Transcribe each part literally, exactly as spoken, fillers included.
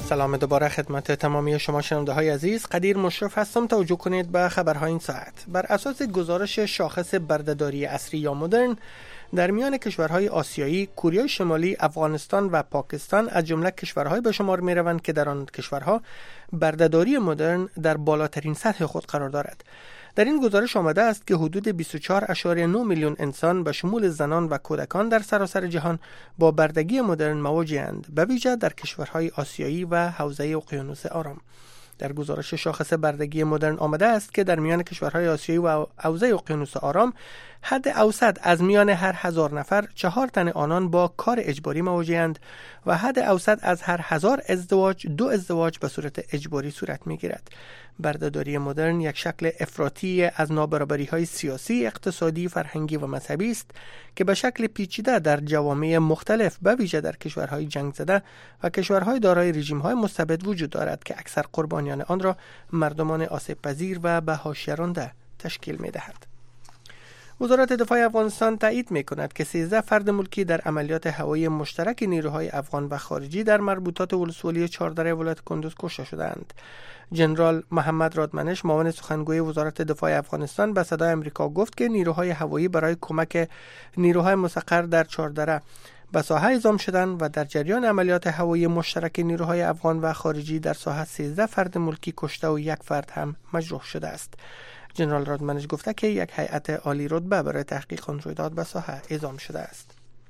سلام دوباره خدمت تمامی شما شنونده های عزیز. قدیر مشرف هستم. توجه کنید به خبرهای این ساعت. بر اساس گزارش شاخص بردهداری عصری یا مدرن، در میان کشورهای آسیایی، کره شمالی، افغانستان و پاکستان از جمله کشورهای به شمار می روند که در آن کشورها بردهداری مدرن در بالاترین سطح خود قرار دارد. در این گزارش آمده است که حدود بیست و چهار ممیز نه میلیون انسان به شمول زنان و کودکان در سراسر جهان با بردگی مدرن مواجه‌اند، به ویژه در کشورهای آسیایی و حوزه اقیانوس آرام. در گزارش شاخص بردگی مدرن آمده است که در میان کشورهای آسیایی و حوزه اقیانوس آرام، حد اوسط از میان هر هزار نفر چهار تن آنان با کار اجباری مواجه‌اند و حد اوسط از هر هزار ازدواج دو ازدواج به صورت اجباری صورت می‌گیرد. بردهداری مدرن یک شکل افراطی از نابرابری‌های سیاسی، اقتصادی، فرهنگی و مذهبی است که به شکل پیچیده در جوامع مختلف به ویژه در کشورهای جنگ زده و کشورهای دارای رژیم‌های مستبد وجود دارد که اکثر قربانیان آن را مردمان آسیب پذیر و به حاشیه رانده تشکیل می‌دهد. وزارت دفاع افغانستان تایید می‌کند که سیزده فرد ملکی در عملیات هوایی مشترک نیروهای افغان و خارجی در مربوطات ولسوالی چهاردره ولایت کندوز کشته شدند. جنرال محمد رادمنش، معاون سخنگوی وزارت دفاع افغانستان، به صدای آمریکا گفت که نیروهای هوایی برای کمک نیروهای مستقر در چهاردره به ساحه اعزام شدند و در جریان عملیات هوایی مشترک نیروهای افغان و خارجی در ساحه سیزده فرد ملکی کشته و یک فرد هم مجروح شده است. جنرال رادمنش گفته که یک هیئت عالی رتبه برای تحقیق آن رویداد به ساحه اعزام شده است.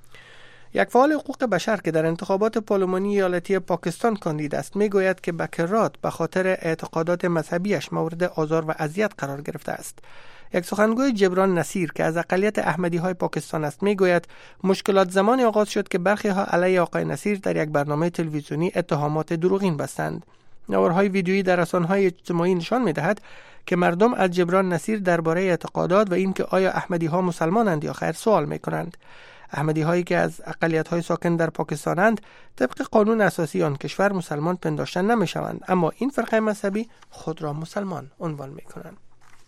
یک فعال حقوق بشر که در انتخابات پارلمانی ایالتی پاکستان کاندید است میگوید که بکرات به خاطر اعتقادات مذهبیش مورد آزار و اذیت قرار گرفته است. یک سخنگوی جبران نصیر که از اقلیت احمدی های پاکستان است میگوید مشکلات زمان آغاز شد که برخی ها علیه آقای نصیر در یک برنامه تلویزیونی اتهامات دروغین بستند. نوارهای ویدیویی در رسانه‌های اجتماعی نشان می‌دهد که مردم از جبران نصیر درباره اعتقادات و اینکه آیا احمدی ها مسلمانند یا خیر سوال می‌کنند. احمدی هایی که از اقلیت های ساکن در پاکستانند طبق قانون اساسی آن کشور مسلمان پنداشته نمی‌شوند، اما این فرقه مذهبی خود را مسلمان عنوان می‌کنند.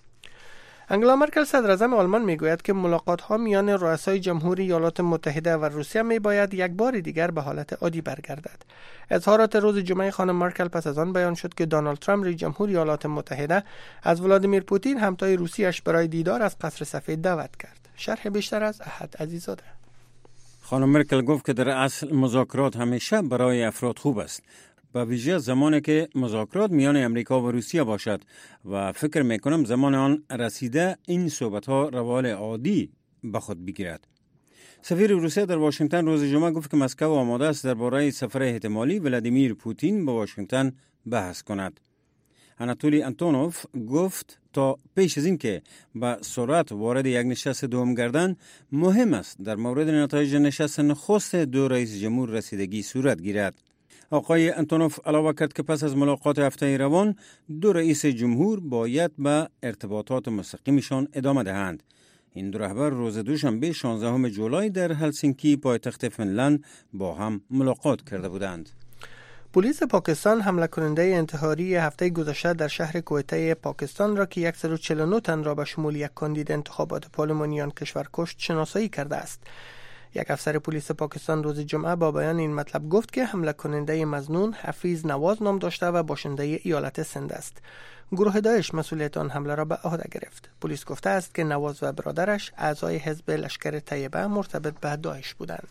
انگلا مرکل صدر اعظم آلمان میگوید که ملاقات ها میان رؤسای جمهوری ایالات متحده و روسیه میباید یک بار دیگر به حالت عادی برگردد. اظهارات روز جمعه خانم مرکل پس از آن بیان شد که دونالد ترامپ رئیس جمهوری ایالات متحده از ولادیمیر پوتین همتای روسیش برای دیدار از قصر سفید دعوت کرد. شرح بیشتر از احد عزیزاده. خانم مرکل گفت که در اصل مذاکرات همیشه برای افراد خوب است، با ویژه زمانی که مذاکرات میان امریکا و روسیه باشد و فکر میکنم زمان آن رسیده این صحبت ها روال عادی به خود بگیرد. سفیر روسیه در واشنگتن روز جمعه گفت که مسکو آماده است درباره سفر احتمالی ولادیمیر پوتین به واشنگتن بحث کند. آناتولی آنتونوف گفت تا پیش از این که به سرعت وارد یک نشست دوم گردن، مهم است در مورد نتایج نشست نخست دو رئیس جمهور رسیدگی صورت گیرد. آقای انتونوف علاوه کرد که پس از ملاقات هفته روان دو رئیس جمهور باید به ارتباطات مستقیمشان ادامه دهند. این دو رهبر روز دوشنبه شانزدهم جولای در هلسینکی پایتخت فنلند با هم ملاقات کرده بودند. پلیس پاکستان حمله کننده انتحاری هفته گذشته در شهر کوئته پاکستان را که صد و چهل و نه تن را به شمول یک کاندید انتخابات پارلمانی آن کشور کشت شناسایی کرده است. یک افسر پلیس پاکستان روز جمعه با بیان این مطلب گفت که حمله کننده مظنون حفیظ نواز نام داشته و باشنده ایالت سند است. گروه داعش مسئولیت آن حمله را به عهده گرفت. پلیس گفته است که نواز و برادرش اعضای حزب لشکر طیبه مرتبط به داعش بودند.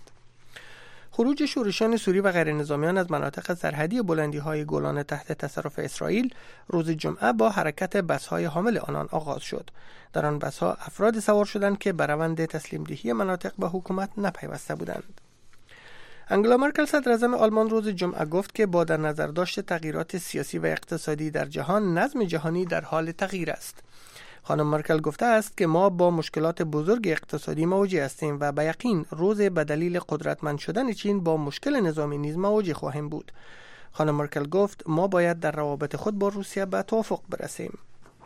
خروج شورشیان سوری و غیر نظامیان از مناطق سرحدی بلندی های گولان تحت تصرف اسرائیل روز جمعه با حرکت بس‌های حامل آنان آغاز شد. در آن بس‌ها افراد سوار شدند که به روند تسلیم دهی مناطق به حکومت نپیوسته بودند. انگلا مرکل صدر اعظم آلمان روز جمعه گفت که با در نظر داشت تغییرات سیاسی و اقتصادی در جهان، نظم جهانی در حال تغییر است. خانم مرکل گفته است که ما با مشکلات بزرگ اقتصادی مواجه هستیم و به یقین روز به دلیل قدرتمند شدن چین با مشکل نظامی نیز مواجه خواهیم بود. خانم مرکل گفت ما باید در روابط خود با روسیه به توافق برسیم.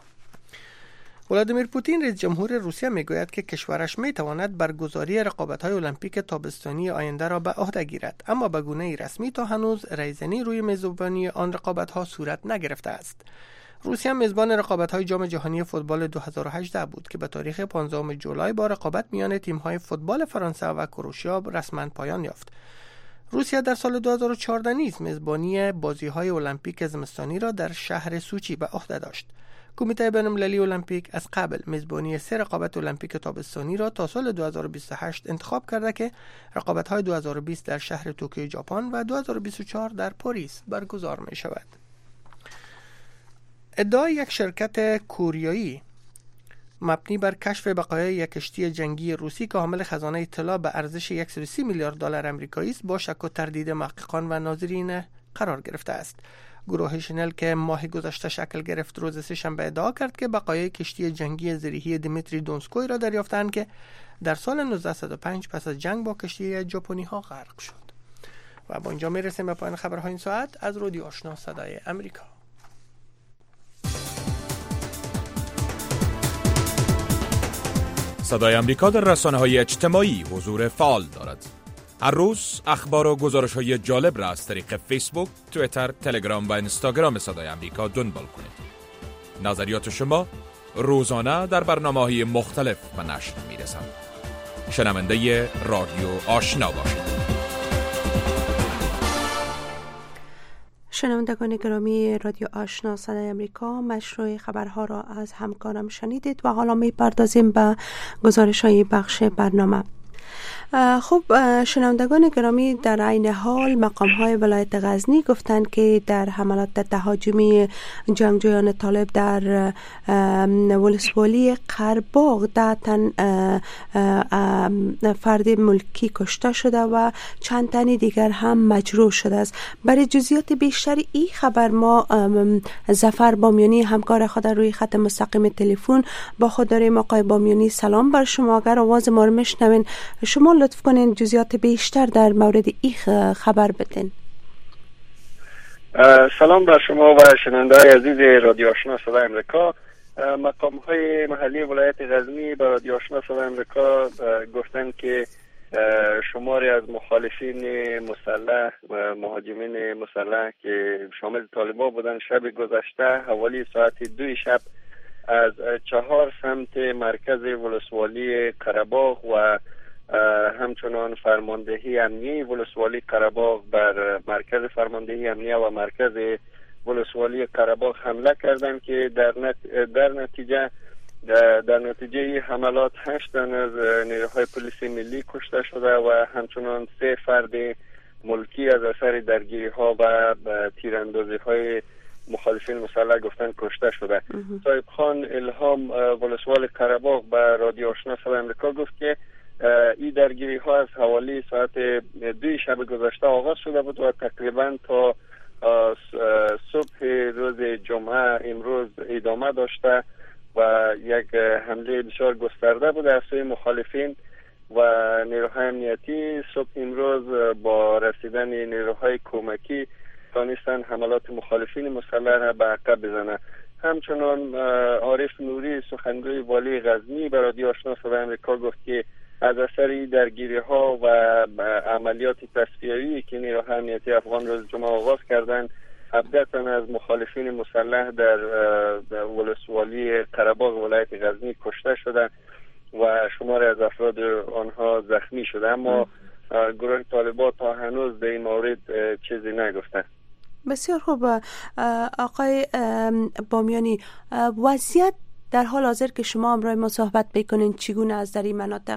ولادیمیر پوتین رئیس جمهور روسیه میگوید که کشورش میتواند برگزاری رقابت‌های المپیک تابستانی آینده را به عهده گیرد، اما به گونه رسمی تا هنوز رایزنی روی میزبانی آن رقابت‌ها صورت نگرفته است. روسیه میزبان رقابت‌های جام جهانی فوتبال دو هزار و هجده بود که به تاریخ پانزدهم جولای با رقابت میان تیم‌های فوتبال فرانسه و کروشیا رسما پایان یافت. روسیه در سال دو هزار و چهارده نیز میزبانی بازی‌های المپیک زمستانی را در شهر سوچی به عهده داشت. کمیته بین‌المللی المپیک از قبل میزبانی سه رقابت المپیک تابستانی را تا سال دو هزار و بیست و هشت انتخاب کرده که رقابت‌های دو هزار و بیست در شهر توکیو ژاپن و دو هزار و بیست و چهار در پاریس برگزار می‌شود. ادعای یک شرکت کوریایی مبنی بر کشف بقایای یک کشتی جنگی روسی که حامل خزانه طلا به ارزش صد و سی میلیارد دلار آمریکایی است با شک و تردید محققان و ناظرین قرار گرفته است. گروه شنل که ماه گذشته شکل گرفت روز سه‌شنبه ادعا کرد که بقایای کشتی جنگی زرهی دمیتری دونسکوی را دریافتند که در سال نوزده صد و پنج پس از جنگ با کشتی ژاپنی ها غرق شد. و با اینجا میرسیم به پایان خبرهای این ساعت از رادیو آشنا صدای امریکا. صدای امریکا در رسانه‌های اجتماعی حضور فعال دارد. هر روز اخبار و گزارش‌های جالب را از طریق فیسبوک، توییتر، تلگرام و اینستاگرام صدای امریکا دنبال کنید. نظریات شما روزانه در برنامه‌های مختلف به نشر می‌رسد. شنونده رادیو آشنا باشید. شنوندگان گرامی رادیو آشنا صدای امریکا، مشروع خبرها را از همکارم شنیدید و حالا می‌پردازیم به گزارش‌های بخش برنامه. خب شنوندگان گرامی، در عین حال مقام‌های ولایت غزنی گفتند که در حملات تهاجمی جنگجویان طالب در ولسوالی قره‌باغ ده تن فرد ملکی کشته شده و چند تن دیگر هم مجروح شده است. برای جزئیات بیشتر این خبر ما ظفر بامیانی همکار خود روی خط مستقیم تلفن با خود داریم. آقای بامیانی سلام بر شما. اگر آواز ما رو میشنوین شما لطف کنین جزئیات بیشتر در مورد این خبر بدین. سلام بر شما و شنونده‌های عزیز رادیو آشنا صدای امریکا. مقام‌های محلی ولایت غزنی به رادیو آشنا صدای امریکا گفتند که شماری از مخالفین مسلح و مهاجمین مسلح که شامل طالبان بودند شب گذشته حوالی ساعت دو شب از چهار سمت مرکز ولسوالی قره‌باغ و همچنان فرماندهی امنیه ولسوالی قره‌باغ بر مرکز فرماندهی امنیه و مرکز ولسوالی قره‌باغ حمله کردند که در نت... در نتیجه در نتیجه حملات هشت تن از نیروهای پلیس ملی کشته شده و همچنان سه فرد ملکی از اثر درگیری ها و تیراندازی های مخالفین مسلح گفتن کشته شده. صاحب خان الهام ولسوالی قره‌باغ به رادیو آشنا صدای امریکا گفت که این درگیری ها از حوالی ساعت دو شب گذشته آغاز شده بود و تقریبا تا صبح روز جمعه امروز ادامه داشته و یک حمله بسیار گسترده بود از سوی مخالفین و نیروهای امنیتی. صبح امروز با رسیدن نیروهای کمکی توانستند حملات مخالفین مسلح را به عقب بزنند. همچنان عارف نوری سخنگوی والی غزنی به رادیو آشنا صدای امریکا گفت که از اثر درگیری ها و عملیات تصفیه‌ای که نیروهای امنیتی افغان روز جمعه آغاز کردند هفده تن از مخالفین مسلح در, در ولسوالی قره‌باغ ولایت غزنی کشته شدند و شماری از افراد آنها زخمی شده، اما گروه طالبان تا هنوز در این مورد چیزی نگفتند. بسیار خوب آقای بامیانی، وضعیت در حال حاضر که شما همراه ما صحبت بکنین چگونه از در این مناطق؟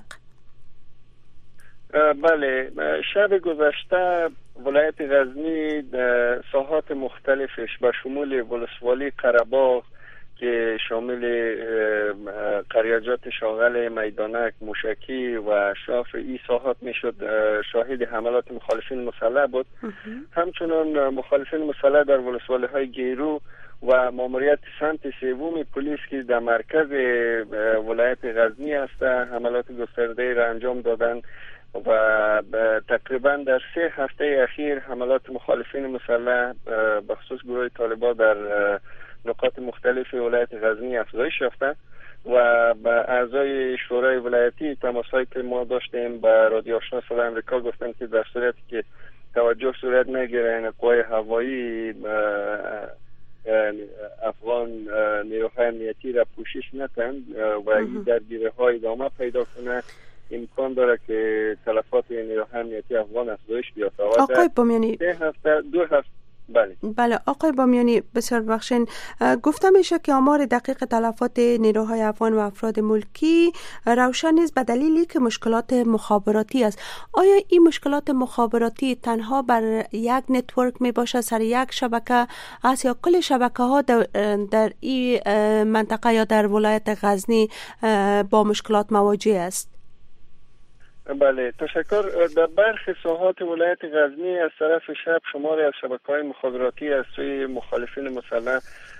بله، شب گذشته ولایت غزنی ساحات مختلفش به شمول ولسوالی قره‌باغ که شامل قریاجات شاغل، میدانک، موشکی و شاف ای ساحات میشد شاهد حملات مخالفین مسلح بود. همچنان مخالفین مسلح در ولسوالی های گیرو و ماموریت سمت سوم پلیس که در مرکز ولایت غزنی است حملات گسترده را انجام دادند و تقریبا در سه هفته اخیر حملات مخالفین مسلح به خصوص گروه طالبان در نقاط مختلف ولایت غزنی افزایش یافته و با اعضای شورای ولایتی تماسایی که ما داشتیم با رادیو آشنا صدای امریکا گفتن که در صورتی که توجه صورت نگیره این قوای هوایی افغان نیروهای امنیتی را پوشش نتن و این درگیری های ادامه پیدا کنه امکان داره که تلفات نیروهای امنیتی افغان افزایش بیاد. آقای بامیانی سه هفته دو هفته بله بله آقای بامیانی بسیار بخشین، گفته میشه که آمار دقیق تلفات نیروهای افغان و افراد ملکی روشن نیست به دلیلی که مشکلات مخابراتی است. آیا این مشکلات مخابراتی تنها بر یک نتورک می باشه، سر یک شبکه است، یا کل شبکه ها در, در این منطقه یا در ولایت غزنی با مشکلات مواجه است؟ بله تشکر. در برخی ساحات ولایت غزنی از طرف شب شماری از شبکه‌های مخابراتی از سوی مخالفین مسلح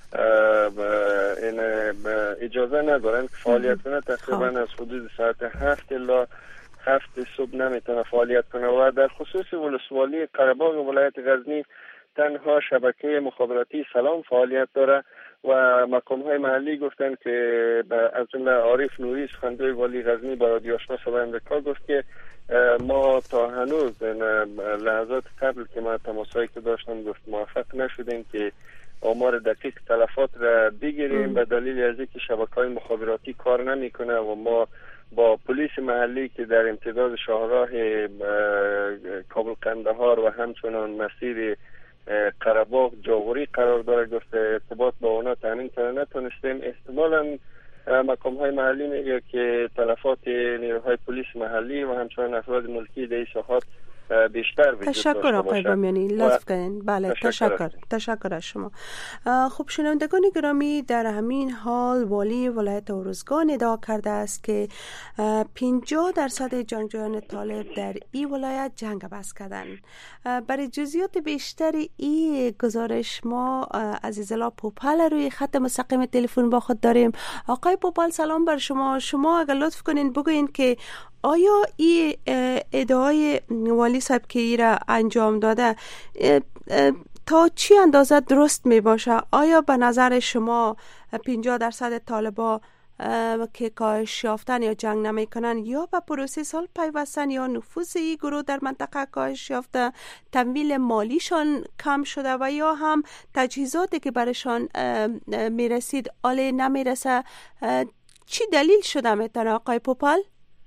این اجازه ندارند که فعالیت کنه. تقریبا از حدود ساعت هفت الا هفت صبح نمیتونه فعالیت کنه و در خصوص ولسوالی قره‌باغ ولایت غزنی تنها شبکه مخابراتی سلام فعالیت داره و مقام‌های محلی گفتن که از جمله عارف نوری سخنگوی والی غزنی با رادیو آشنا صدای آمریکا گفت که ما تا هنوز لحظات قبل که ما تماسایی که داشتم گفت موفق نشدیم که آمار دقیق تلفات را بگیریم به دلیل از اینکه شبکه‌های مخابراتی کار نمیکنه و ما با پلیس محلی که در امتداد شاهراه کابل قندهار و همچنان مسیر قره‌باغ جاغوری قرار داره گفت ارتباط با اونا تامین کردن نتونستیم. احتمالاً مقام های محلی میگه که تلفات نیروهای پلیس محلی و همچنان افراد ملکی در این ساحات بیشتر وجود داشته باشه. تشکر آقای بامیانی، لطف کردین. بله تشکر تشکر, تشکر از شما. خب شنوندگان گرامی، در همین حال والی ولایت ارزگان ادعا کرده است که پنجاه درصد جنگجویان طالب در این ولایت جنگ بس کردن. برای جزئیات بیشتر این گزارش ما عزیزالله پوپل روی خط مستقیم تلفن با خود داریم. آقای پوپل سلام بر شما. شما اگر لطف کنین بگوین که آیا این ادعای والی صاحب که ای را انجام داده تا چی اندازه درست می باشه؟ آیا به نظر شما پنجاه درصد طالبا که کاهش یافتن یا جنگ نمی کنن یا به پروسه سال پیوستن یا نفوذ این گروه در منطقه کاهش یافته، تمویل مالیشان کم شده و یا هم تجهیزاتی که برشان می رسید آله نمی رسه، چی دلیل شده میتونه آقای پوپل؟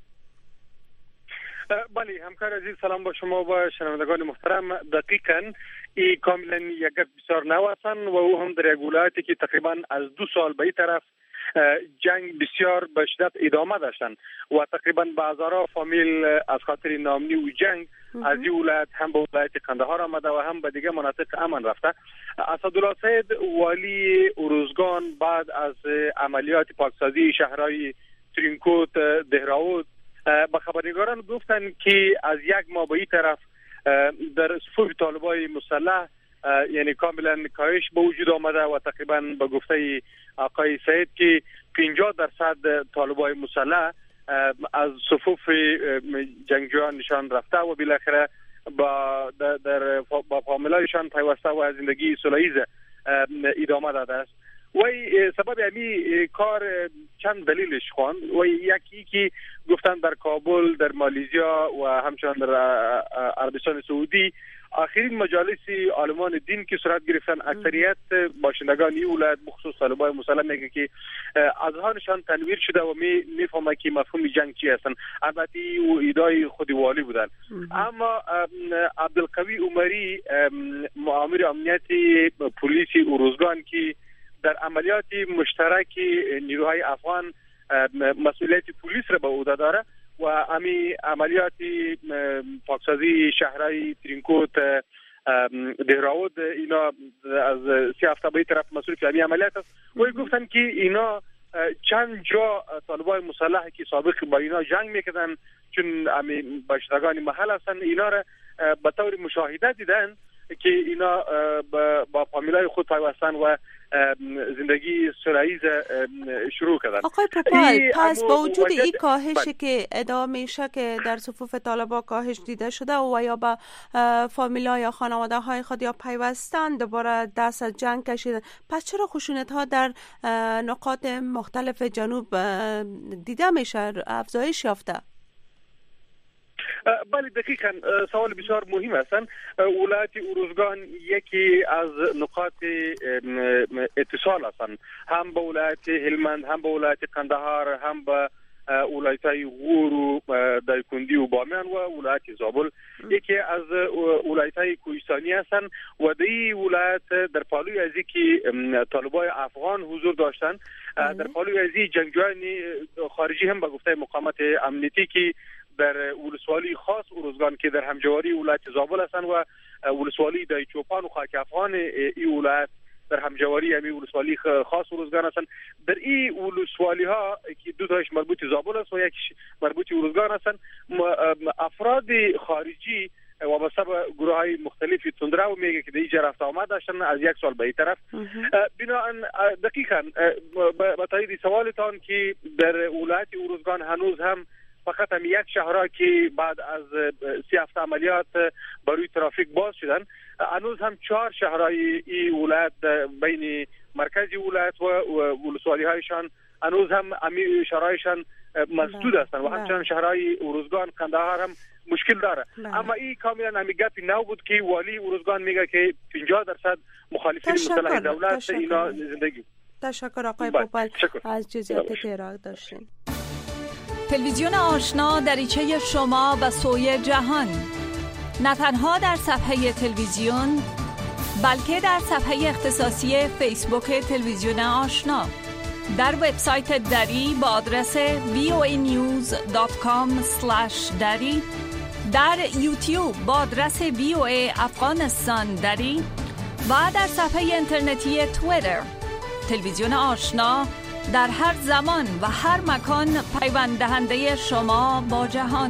بله همکار عزیز سلام با شما و شنوندگان محترم. دقیقاً این کاملا یک بسیار نو هستند و او هم در یک ولایتی که تقریبا از دو سال به این طرف جنگ بسیار به شدت ادامه داشتند و تقریبا به هزارها فامیل از خاطر ناامنی و جنگ از این ولایت هم به ولایت قندهار آمده و هم به دیگه مناطق امن رفته. اسدالله سید والی ارزگان بعد از عملیات پاکسازی شهرهای ترینکوت، دهراود به خبرنگاران گفتن که از یک ماه به این طرف در صفوف طالبای مسلح یعنی کاملا کاهش به وجود آمده و تقریبا به گفته آقای سید که پنجاه درصد طالبای مسلح از صفوف جنگجویان نشان رفته و بالاخره با در با فامیلایشان پیوسته و زندگی صلح‌آمیز ادامه داده است. و سبب امی کار چند دلیلش خواند و یکی که گفتن در کابل، در مالیزیا و همچنان در عربستان سعودی آخرین مجالس عالمان دین که صورت گرفتن اکثریت باشندگان این ولایت بخصوص طالبای مسلح میگه که اذهانشان تنویر شده و می میفهمه که مفهوم جنگ چی هستن. البته او ایدای خود والی بودن. اما عبدالقوی عمری مأمور امنیتی پلیس ارزگان که در عملیات مشترک نیروهای افغان مسئولیت پلیس را به عهده داره و امی عملیات پاکسازی شهرهای ترینکوت، دهراود اینا از سی هفته به طرف مسئول امی عملیات است و گفتن که اینا چند جا طالبای مسلح که سابق با اینا جنگ میکردن چون امی باشندگان محل هستن اینا را به طور مشاهده دیدن که اینا با فامیلای خود پیوستن و زندگی صلح‌آمیز شروع کردن. آقای پوپل پس با وجود این کاهشی که ادعا میشه که در صفوف طالبا کاهش دیده شده و یا با فامیلا یا خانواده های خود یا پیوستن دوباره دست از جنگ کشیدن، پس چرا خشونت ها در نقاط مختلف جنوب دیده میشه، افزایش یافته؟ بله دقیقاً سوال بسیار مهم هستند. ولایت ارزگان یکی از نقاط اتصال هستند، هم به ولایت هلمند، هم به ولایت قندهار، هم به ولایت‌های غور و دایکندی و بامیان و ولایت زابل یکی از ولایت‌های کوهستانی هستند و در این ولایت در پالوی ازی که طالبای افغان حضور داشتند، در پالوی ازی جنگجویان خارجی هم به گفته مقامات امنیتی که در ولسوالی خاص اروزگان که در همجواری ولایت زابل هستند و ولسوالی دای چوپان و خاک افغان این ولایت در همجواری همین ولسوالی خاص اروزگان هستند. در این ولسوالی ها که دو تاش مربوط زابل است و یکیش مربوط اروزگان هستند، افراد خارجی وابسته به گروه های مختلفی تندرو میگه که در اینجا رفت آمد داشتن از یک سال به این طرف. بنابراین دقیقاً به تایید سوالتان که در ولایت اروزگان هنوز هم فقط هم یک شهرها که بعد از سی هفته عملیات برای ترافیک باز شدن، هنوز هم چهار شهرهای این ولایت بین مرکزی ولایت و ولسوالی هایشان هنوز هم امی شهرهایشان مسدود هستند و همچنان شهرهای اروزگان قندهار هم مشکل داره. اما این کاملا همی گپی نو بود که والی اروزگان میگه که پنجاه درصد مخالفین مسلح دولت اینا زندگی. تشکر آقای پوپل از جزئیاتی که ارائه داشتین. تلویزیون آشنا دریچه شما به سوی جهان، نه تنها در صفحه تلویزیون بلکه در صفحه اختصاصی فیسبوک تلویزیون آشنا، در وبسایت دری با آدرس وی او ای نیوز دات کام اسلش دری، در یوتیوب با آدرس وی او ای افغانستان دری و در صفحه اینترنتی توییتر. تلویزیون آشنا در هر زمان و هر مکان پیوند دهنده شما با جهان.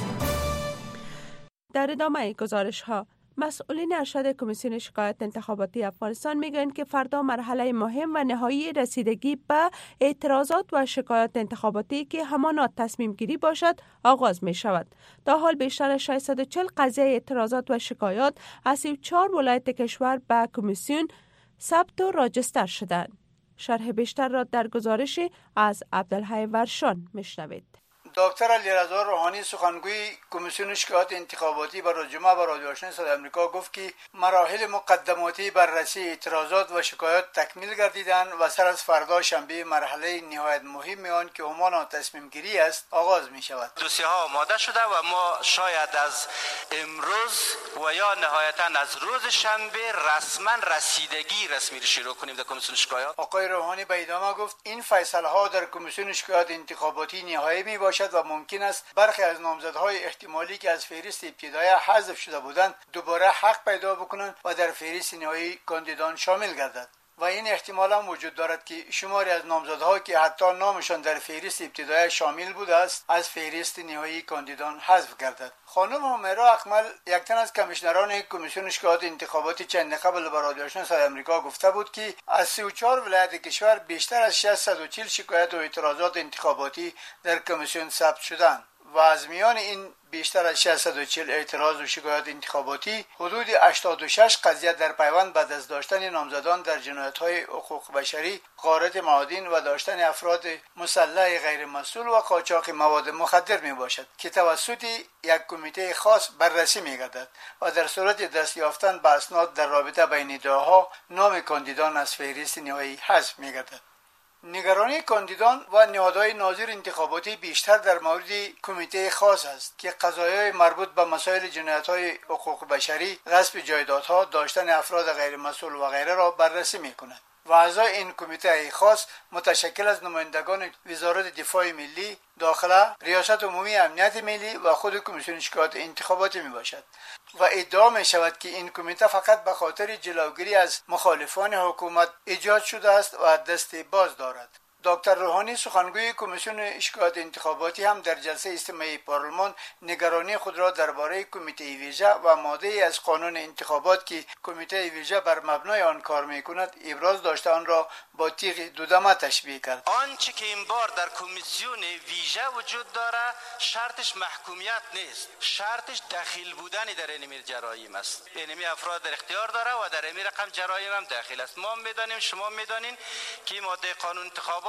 در ادامه گزارش ها، مسئولین ارشد کمیسیون شکایات انتخاباتی افغانستان میگویند که فردا مرحله مهم و نهایی رسیدگی به اعتراضات و شکایات انتخاباتی که همانا تصمیم گیری باشد آغاز می شود. تا حال بیشتر از ششصد و چهل قضیه اعتراضات و شکایات از سی و چهار ولایت کشور به کمیسیون ثبت و راجستر شدند. شرح بیشتر را در گزارش از عبدالحی ورشان میشنوید. دکتر علیرضا روحانی سخنگوی کمیسیون شکایات انتخاباتی برای جمعه با رادیو آشنا صدای آمریکا گفت که مراحل مقدماتی بررسی اعتراضات و شکایات تکمیل گردیدند و سر از فردا شنبه مرحله نهایت مهم آن که همان تصمیم گیری است آغاز می شود. دوسیه ها آماده شده و ما شاید از امروز و یا نهایتا از روز شنبه رسما رسیدگی رسمی رو شروع کنیم در کمیسیون شکایات. آقای روحانی به ادامه گفت این فیصله ها در کمیسیون شکایات انتخاباتی نهایی می باشد و ممکن است برخی از نامزدهای احتمالی که از فهرست ابتدایی حذف شده بودند دوباره حق پیدا بکنند و در فهرست نهایی کاندیدان شامل گردند و این احتمال هم وجود دارد که شماری از نامزدها که حتی نامشان در فهرست ابتدایی شامل بوده است از فهرست نهایی کاندیدان حذف گردد. خانم همیرا اکمل یک تن از کمیشنران کمیسیون شکایات انتخاباتی چند قبل به رادیو آشنا صدای آمریکا گفته بود که از سی و چهار ولایت کشور بیشتر از ششصد و چهل شکایت و اعتراضات انتخاباتی در کمیسیون ثبت شدند و از میان این بیشتر از ششصد و چهل اعتراض و شکایات انتخاباتی حدود هشتاد و شش قضیه در پیوند به دست داشتن نامزدان در جنایت‌های حقوق بشری، غارت معادن و داشتن افراد مسلح غیر مسئول و قاچاق مواد مخدر می باشد که توسط یک کمیته خاص بررسی می گردد و در صورت دست یافتن به اسناد در رابطه بین ادعاها نام کاندیدان از فهرست نهایی حذف می گردد. نگرانی کاندیدان و نهادهای ناظر انتخاباتی بیشتر در مورد کمیته خاص است که قضایای مربوط به مسائل جنایت‌های حقوق بشری، غصب جایدادها، داشتن افراد غیر مسئول و غیره را بررسی می‌کند. و اعضای این کمیته خاص متشکل از نمایندگان وزارت دفاع ملی، داخله، ریاست عمومی امنیت ملی و خود کمیسیون شکایات انتخاباتی می باشد و ادعا می شود که این کمیته فقط به خاطر جلوگیری از مخالفان حکومت ایجاد شده است و دست باز دارد. دکتر روحانی سخنگوی کمیسیون شکایات انتخاباتی هم در جلسه استماعی پارلمان نگرانی خود را درباره کمیته ویژه و ماده از قانون انتخابات که کمیته ویژه بر مبنای آن کار میکند ابراز داشته آن را با تیغ دودمه تشبیه کرد. آنچه که این بار در کمیسیون ویژه وجود داره شرطش محکومیت نیست، شرطش دخیل بودن در این جرایم است. اینمی افراد در اختیار داره و در این رقم جرایم هم داخل است. ما میدانیم، شما میدانین که ماده قانون انتخابات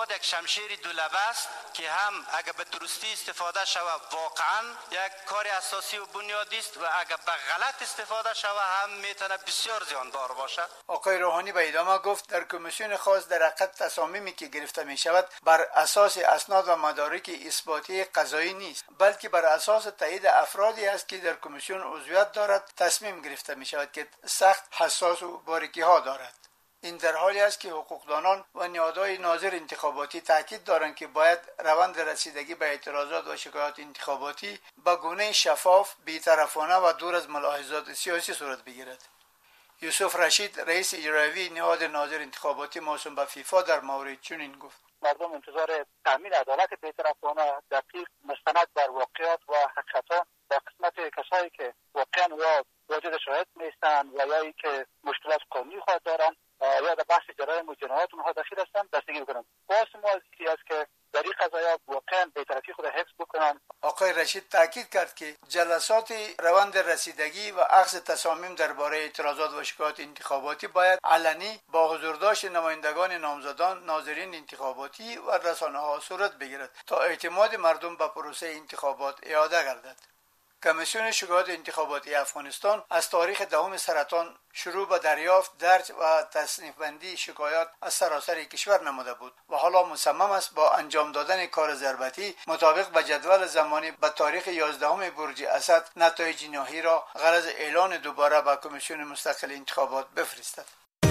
انتخابات یک شمشیر دولبه است که هم اگر به درستی استفاده شود واقعا یک کار اساسی و بنیادی است و اگر به غلط استفاده شود هم میتونه بسیار زیانبار باشد. آقای روحانی به ادامه گفت در کمیسیون خاص در حقیقت تصامیمی که گرفته می شود بر اساس اسناد و مدارک اثباتی قضایی نیست، بلکه بر اساس تایید افرادی است که در کمیسیون عضویت دارد تصمیم گرفته می شود که سخت حساس و باریکی ها دارد. این در حالی است که حقوقدانان و نهادهای ناظر انتخاباتی تاکید دارند که باید روند رسیدگی به اعتراضات و شکایات انتخاباتی به گونه شفاف، بی‌طرفانه و دور از ملاحظات سیاسی صورت بگیرد. یوسف رشید رئیس اجرایی نهاد ناظر انتخاباتی موسوم به فیفا در مورد چنین گفت: مردم انتظار تامین عدالت بی‌طرفانه، دقیق، مستند بر واقعیات و حقیقت در قسمت کسایی که واقعا یا واجد شرایط نیستند و یا که مشکلات قانونی خود دارند یا در بحث جرایم و جنایات اونها دخیل هستند دستگیر کنند. باعث ما است که در این قضایا واقعا بی‌طرفی خود حفظ بکنند. آقای رشید تاکید کرد که جلسات روند رسیدگی و اخذ تصامیم درباره اعتراضات و شکایات انتخاباتی باید علنی با حضور داشت نمایندگان نامزدان، ناظرین انتخاباتی و رسانه‌ها صورت بگیرد تا اعتماد مردم به پروسه انتخابات اعاده گردد. کمیسیون شکایات انتخاباتی افغانستان از تاریخ دهم سرطان شروع به دریافت، درج و تصنیف بندی شکایات از سراسر کشور نموده بود و حالا مصمم است با انجام دادن کار ضربتی مطابق به جدول زمانی به تاریخ یازدهم برج اسد نتایج نهایی را غرض اعلان دوباره به کمیسیون مستقل انتخابات بفرستد.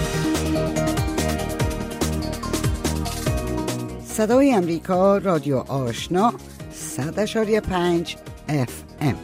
صدای امریکا، رادیو آشنا، صد اشاری پنج اف ام.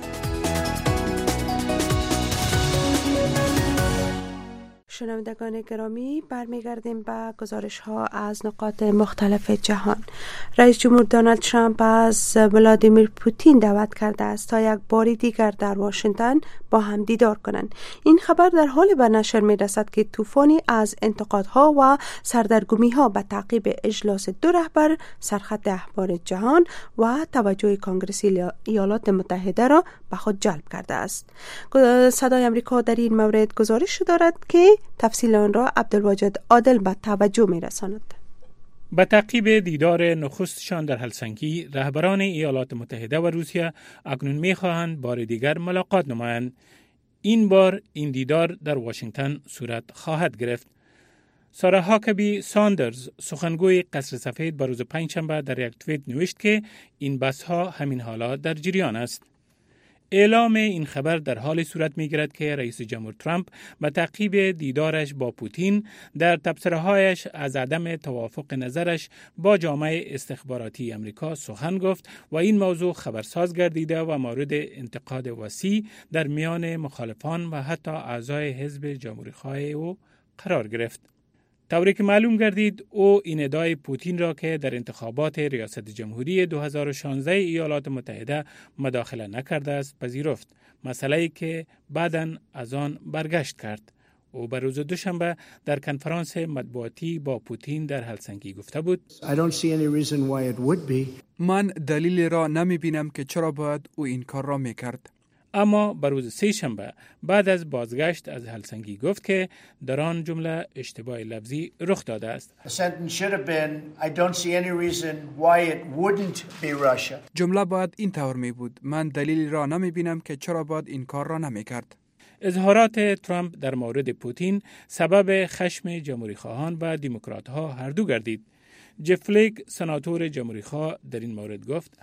شنوندگان گرامی، برمیگردیم به گزارش ها از نقاط مختلف جهان. رئیس جمهور دونالد ترامپ از ولادیمیر پوتین دعوت کرده است تا یک بار دیگر در واشنگتن با هم دیدار کنند. این خبر در حال به نشر می رسد که طوفانی از انتقادها و سردرگمی‌ها به تعقیب اجلاس دو رهبر سرخط اخبار جهان و توجه کنگرسی ایالات متحده را به خود جلب کرده است. صدای امریکا در این مورد گزارش دارد که تفصیل آن را عبدالواجد عادل به توجه می رساند. به تعقیب دیدار نخستشان در هلسینکی، رهبران ایالات متحده و روسیه اکنون می خواهند بار دیگر ملاقات نمایند. این بار این دیدار در واشنگتن صورت خواهد گرفت. سارا هاکبی ساندرز، سخنگوی قصر سفید، به روز پنجشنبه در یک توییت نوشت که این بحث‌ها همین حالا در جریان است. اعلام این خبر در حال صورت می‌گیرد که رئیس جمهور ترامپ به تعقیب دیدارش با پوتین در تبصره‌هایش از عدم توافق نظرش با جامعه استخباراتی امریکا سخن گفت و این موضوع خبرساز گردیده و مورد انتقاد وسیع در میان مخالفان و حتی اعضای حزب جمهوری‌خواه او قرار گرفت. طوری که معلوم گردید او این ادعای پوتین را که در انتخابات ریاست جمهوری دو هزار و شانزده ایالات متحده مداخله نکرده است پذیرفت، مسئله‌ای که بعداً از آن برگشت کرد. او به روز دوشنبه در کنفرانس مطبوعاتی با پوتین در هلسینکی گفته بود: من دلیلی را نمی بینم که چرا باید او این کار را میکرد. اما به روز سه شنبه بعد از بازگشت از هلسینکی گفت که در آن جمله اشتباه لفظی رخ داده است. جمله باید این طور می بود: من دلیلی را نمی بینم که چرا باید این کار را نمی کرد. اظهارات ترامپ در مورد پوتین سبب خشم جمهوری خواهان و دموکرات ها هر دو گردید. جف فلیک، سناتور جمهوری خواه، در این مورد گفت: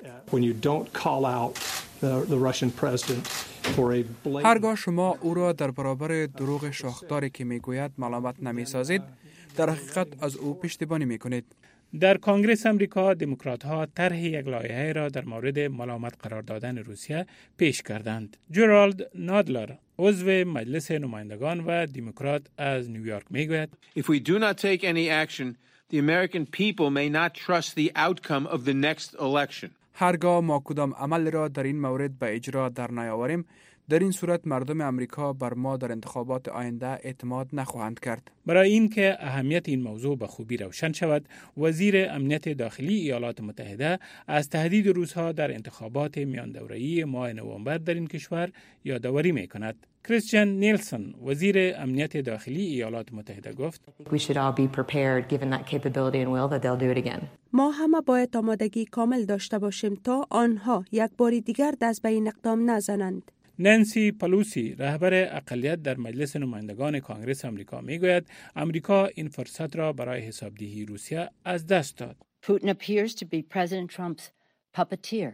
هرگاه شما او را در برابر دروغ شاخداری که میگوید ملامت نمی سازید، در حقیقت از او پشتیبانی می کنید. در کنگره امریکا دموکرات ها طرح یک لایحه را در مورد ملامت قرار دادن روسیه پیش کردند. جرالد نادلر، عضو مجلس نمایندگان و دموکرات از نیویورک میگوید: If we do not take any action, the American people may not trust the outcome of the next election. هرگاه ما کدام عمل را در این مورد به اجرا در نیاوریم، در این صورت مردم امریکا بر ما در انتخابات آینده اعتماد نخواهند کرد. برای اینکه اهمیت این موضوع به خوبی روشن شود، وزیر امنیت داخلی ایالات متحده از تهدید روس‌ها در انتخابات میان دوره‌ای ماه نوامبر در این کشور یادآوری می‌کند. کریستیان نیلسون وزیر امنیت داخلی ایالات متحده گفت We should all be prepared given that capability and will that they'll do it again. ما همه باید آمادگی کامل داشته باشیم تا آنها یک بار دیگر دست به این اقدام نزنند. نانسی پلوسی رهبر اقلیت در مجلس نمایندگان کانگرس آمریکا میگوید آمریکا این فرصت را برای حسابدهی روسیه از دست داد. Putin appears to be President Trump's puppeteer.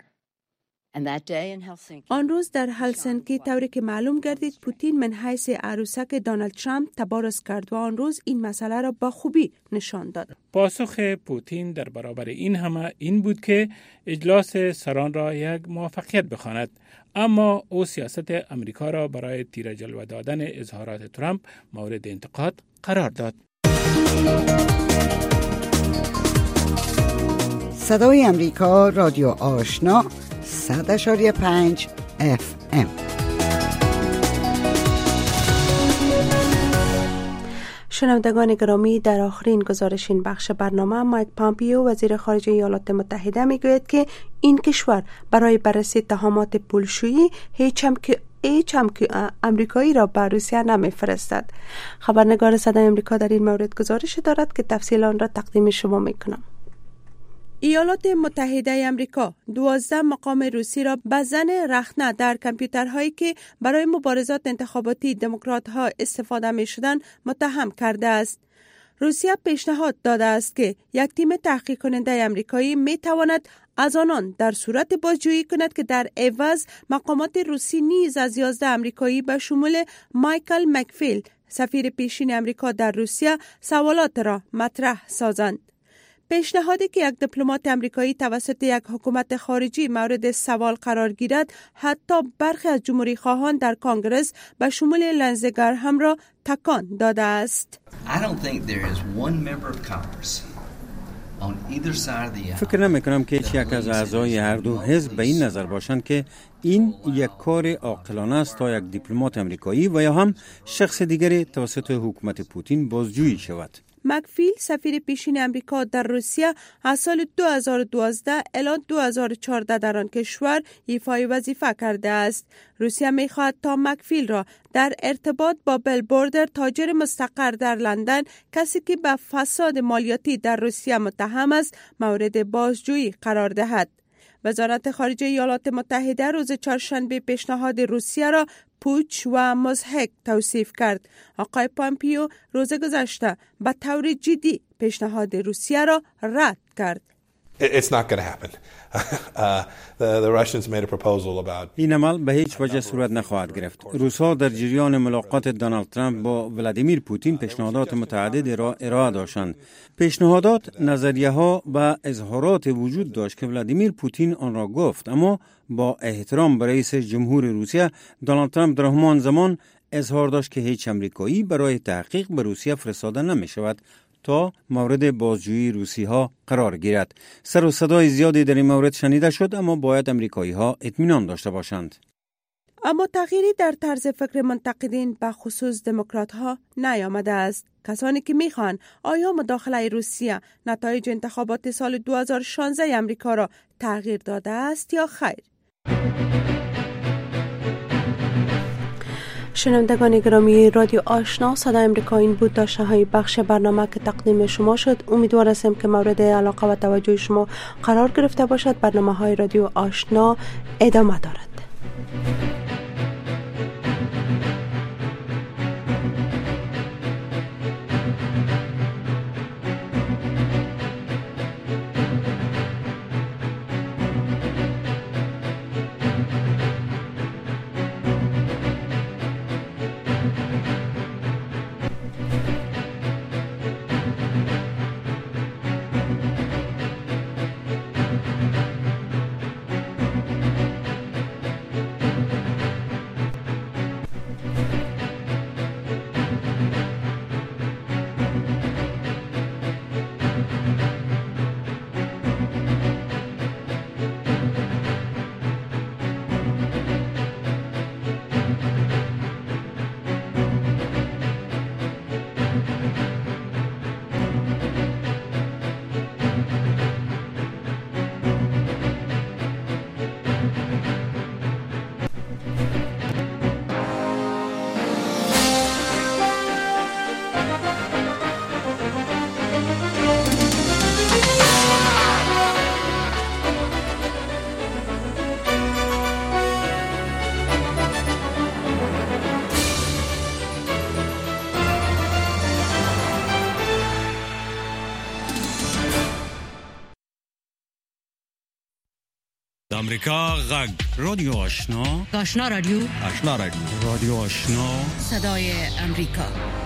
آن روز در هلسنکی طوری که معلوم گردید پوتین من حیث عروسک دونالد ترامپ تبارز کرد و آن روز این مسئله را با خوبی نشان داد. پاسخ پوتین در برابر این همه این بود که اجلاس سران را یک موفقیت بخواند، اما او سیاست امریکا را برای تیر جلوه دادن اظهارات ترامپ مورد انتقاد قرار داد. صدای امریکا رادیو آشنا صد اشاری پنج اف ام. شنوندگان گرامی، در آخرین گزارش این بخش برنامه مایک پامپیو وزیر خارجه ایالات متحده میگوید که این کشور برای بررسی اتهامات پولشویی هیچ هم که هیچ هم که امریکایی را به روسیه نمیفرستد. خبرنگار صدای امریکا در این مورد گزارش دارد که تفصیل آن را تقدیم شما میکنم. ایالات متحده امریکا دوازده مقام روسی را به زن رخنه در کامپیوترهایی که برای مبارزات انتخاباتی دموکرات ها استفاده می شدن متهم کرده است. روسیه پیشنهاد داده است که یک تیم تحقیق کننده امریکایی می تواند از آنان در صورت بازجویی کند که در عوض مقامات روسی نیز از یازده امریکایی به شمول مایکل مکفیل سفیر پیشین امریکا در روسیه سوالات را مطرح سازند. پیشنهادی که یک دیپلمات امریکایی توسط یک حکومت خارجی مورد سوال قرار گیرد حتی برخی از جمهوری خواهان در کانگرس به شمول لنزی گراهام را تکان داده است. فکر نمی کنم که هیچ یک از اعضای هر دو حزب به این نظر باشند که این یک کار عاقلانه است تا یک دیپلمات امریکایی و یا هم شخص دیگری توسط حکومت پوتین بازجویی شود. مکفیل سفیر پیشین امریکا در روسیه از سال دو هزار و دوازده الی دو هزار و چهارده در آن کشور ایفای وظیفه کرده است. روسیه می‌خواهد تا مکفیل را در ارتباط با بیل بوردر تاجر مستقر در لندن، کسی که به فساد مالیاتی در روسیه متهم است، مورد بازجویی قرار دهد. وزارت خارجه ایالات متحده روز چهارشنبه پیشنهاد روسیه را پوچ و مضحک توصیف کرد. آقای پامپیو روز گذشته به طور جدی پیشنهاد روسیه را رد کرد. It's not going to happen. uh, the, the Russians made a proposal about این عمل به هیچ وجه صورت نخواهد گرفت. روس‌ها در جریان ملاقات دونالد ترامپ با ولادیمیر پوتین پیشنهادات متعددی را ارائه داشتند. پیشنهادات نظریه‌ها و اظهارات وجود داشت که ولادیمیر پوتین آن را گفت، اما با احترام به رئیس جمهور روسیه دونالد ترامپ در همان زمان اظهار داشت که هیچ امریکایی برای تحقیق به روسیه فرستاده نمی شود تا مورد بازجویی روسی ها قرار گیرد. سر و صدای زیادی در این مورد شنیده شد، اما باید امریکایی ها اطمینان داشته باشند. اما تغییری در طرز فکر منتقدین به خصوص دموکرات ها نیامده است. کسانی که میخوان آیا مداخله روسیه نتایج انتخابات سال دو هزار و شانزده امریکا را تغییر داده است یا خیر؟ شنوندگان گرامی رادیو آشنا صدای امریکا، این بود داشته های بخش برنامه که تقدیم شما شد. امیدوار هستم که مورد علاقه و توجه شما قرار گرفته باشد. برنامه های رادیو آشنا ادامه دارد. امریکا غږ رادیو آشنا آشنا رادیو آشنا رادیو رادیو آشنا صدای امریکا